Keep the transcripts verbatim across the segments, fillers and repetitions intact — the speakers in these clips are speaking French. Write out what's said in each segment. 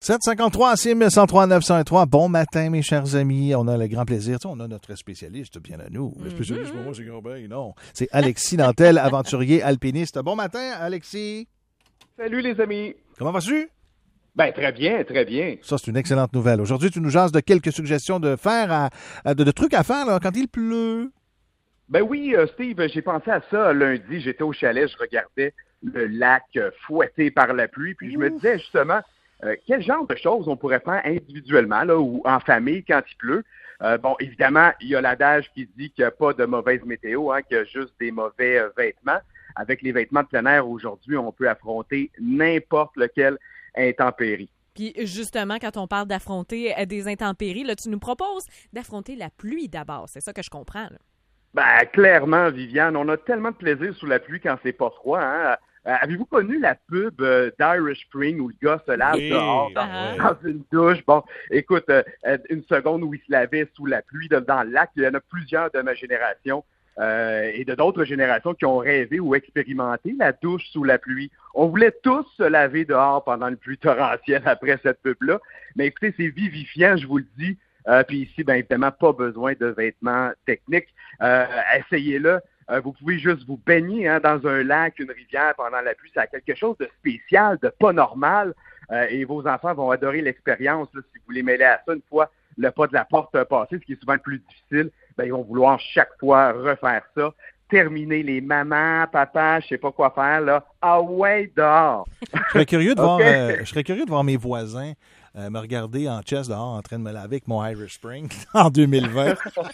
sept cinquante-trois C M cent trois neuf cent trois. Bon matin, mes chers amis. On a le grand plaisir. Tu sais, on a notre spécialiste bien à nous. Le spécialiste, pour moi, c'est Grobin. Non. C'est Alexis Nantel, aventurier alpiniste. Bon matin, Alexis. Salut, les amis. Comment vas-tu? Ben, très bien, très bien. Ça, c'est une excellente nouvelle. Aujourd'hui, tu nous jases de quelques suggestions de faire, à, à- de, de trucs à faire là, quand il pleut. Ben oui, euh, Steve, j'ai pensé à ça lundi. J'étais au chalet, je regardais le lac euh, fouetté par la pluie, puis je me disais justement, euh, quel genre de choses on pourrait faire individuellement là, ou en famille quand il pleut. Euh, bon, évidemment, il y a l'adage qui dit qu'il n'y a pas de mauvaise météo, hein, qu'il y a juste des mauvais euh, vêtements. Avec les vêtements de plein air aujourd'hui, on peut affronter n'importe lequel intempérie. Puis justement, quand on parle d'affronter euh, des intempéries, là, tu nous proposes d'affronter la pluie d'abord. C'est ça que je comprends, là. Ben, clairement, Viviane, on a tellement de plaisir sous la pluie quand c'est pas froid. Hein? Euh, avez-vous connu la pub euh, d'Irish Spring où le gars se lave Oui, dehors dans, ah dans une douche? Bon, écoute, euh, euh, une seconde où il se lavait sous la pluie de- dans le lac, il y en a plusieurs de ma génération euh, et de d'autres générations qui ont rêvé ou expérimenté la douche sous la pluie. On voulait tous se laver dehors pendant le pluie torrentielle après cette pub-là. Mais écoutez, c'est vivifiant, je vous le dis. Euh, puis ici, bien évidemment, pas besoin de vêtements techniques. Euh, essayez-le. Euh, vous pouvez juste vous baigner hein, dans un lac, une rivière pendant la pluie. Ça a quelque chose de spécial, de pas normal. Euh, et vos enfants vont adorer l'expérience. Là, si vous les mêlez à ça, une fois le pas de la porte passé, ce qui est souvent le plus difficile, ben, ils vont vouloir chaque fois refaire ça. Terminer les mamans, papa, je sais pas quoi faire, là. Ah ouais, dehors! Je serais curieux de voir, OK. euh, je serais curieux de voir mes voisins euh, me regarder en chest dehors en train de me laver avec mon Irish Spring en deux mille vingt.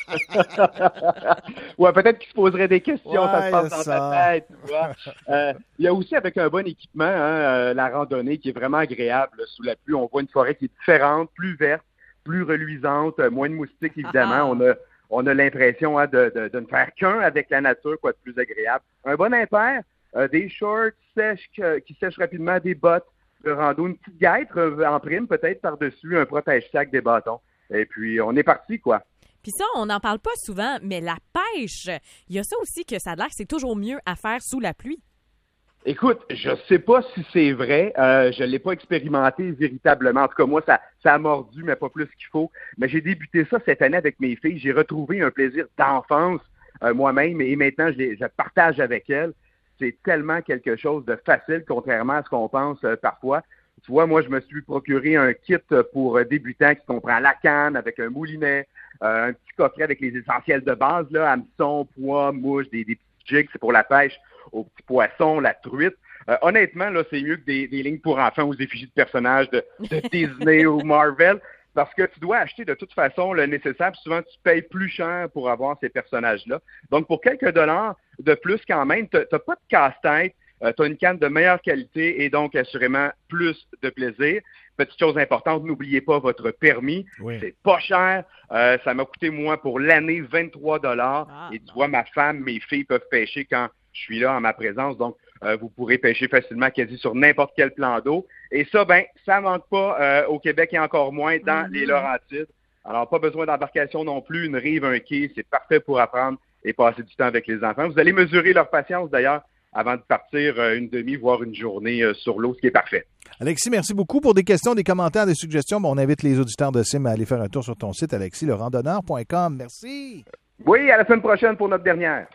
Ouais, peut-être qu'ils se poseraient des questions, ça Ouais, se passe dans ça. ta tête, tu vois. Euh, il y a aussi avec un bon équipement, hein, euh, la randonnée qui est vraiment agréable là, sous la pluie. On voit une forêt qui est différente, plus verte, plus reluisante, euh, moins de moustiques évidemment. Ah. On a on a l'impression hein, de, de, de ne faire qu'un avec la nature, quoi de plus agréable. Un bon impair, euh, des shorts sèches que- qui sèchent rapidement, des bottes de rando, une petite guêtre euh, en prime peut-être par-dessus, un protège-sac, des bâtons. Et puis on est parti, quoi. Puis ça, on n'en parle pas souvent, mais la pêche, il y a ça aussi que ça a l'air que c'est toujours mieux à faire sous la pluie. Écoute, je sais pas si c'est vrai. Euh, je l'ai pas expérimenté véritablement. En tout cas, moi, ça, ça a mordu, mais pas plus qu'il faut. Mais j'ai débuté ça cette année avec mes filles. J'ai retrouvé un plaisir d'enfance euh, moi-même et maintenant, je, les, je partage avec elles. C'est tellement quelque chose de facile, contrairement à ce qu'on pense euh, parfois. Tu vois, moi, je me suis procuré un kit pour euh, débutants qui comprend la canne avec un moulinet, euh, un petit coffret avec les essentiels de base, là, hameçon, pois, mouche, des, des petits jigs, c'est pour la pêche aux petits poissons, la truite. Euh, honnêtement, là, c'est mieux que des, des lignes pour enfants aux effigies de personnages de, de Disney ou Marvel, parce que tu dois acheter de toute façon le nécessaire, puis souvent tu payes plus cher pour avoir ces personnages-là. Donc, pour quelques dollars de plus quand même, tu n'as pas de casse-tête, euh, tu as une canne de meilleure qualité et donc assurément plus de plaisir. Petite chose importante, n'oubliez pas votre permis. Oui. C'est pas cher. Euh, ça m'a coûté, moi, pour l'année, vingt-trois dollars. Ah, et tu vois, ma femme, mes filles peuvent pêcher quand je suis là en ma présence. Donc, euh, vous pourrez pêcher facilement quasi sur n'importe quel plan d'eau. Et ça, ben, ça manque pas euh, au Québec et encore moins dans Mm-hmm. les Laurentides. Alors, pas besoin d'embarcation non plus. Une rive, un quai, c'est parfait pour apprendre et passer du temps avec les enfants. Vous allez mesurer leur patience, d'ailleurs, avant de partir euh, une demi, voire une journée euh, sur l'eau, ce qui est parfait. Alexis, merci beaucoup pour des questions, des commentaires, des suggestions. Bon, on invite les auditeurs de Sim à aller faire un tour sur ton site, alexis le randonneur point com. Merci. Oui, à la semaine prochaine pour notre dernière.